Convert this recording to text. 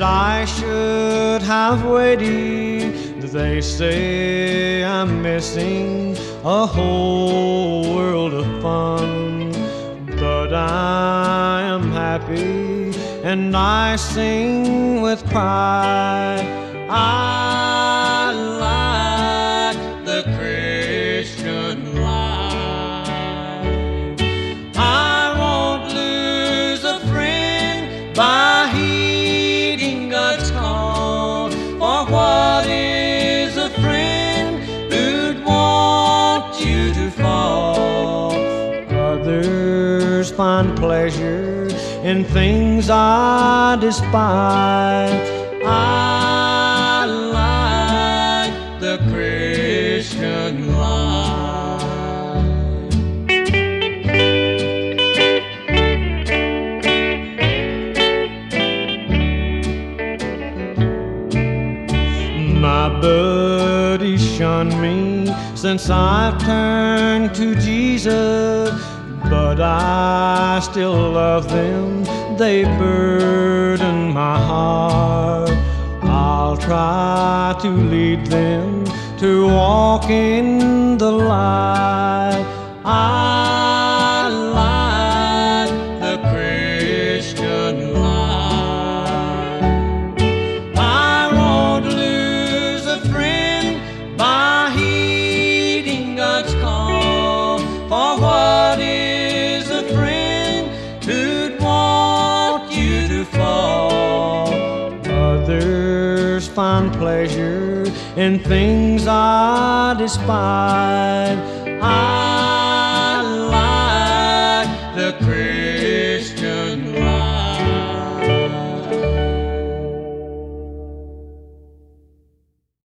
I should have waited. They say I'm missing a whole world of fun, but I am happy and I sing with pride. I like the Christian life. I won't lose a friend by heeding God's call. For what is a friend who'd want you to fall? Others find pleasure in things I despise. I like the Christian life. My buddies shun me since I've turned to Jesus, but I still love them. They burden my heart. I'll try to lead them to walk in the light. I like the Christian life. I won't lose a friend by heeding God's call. For what is a friend who'd want you to fall? Others find pleasure in things I despise.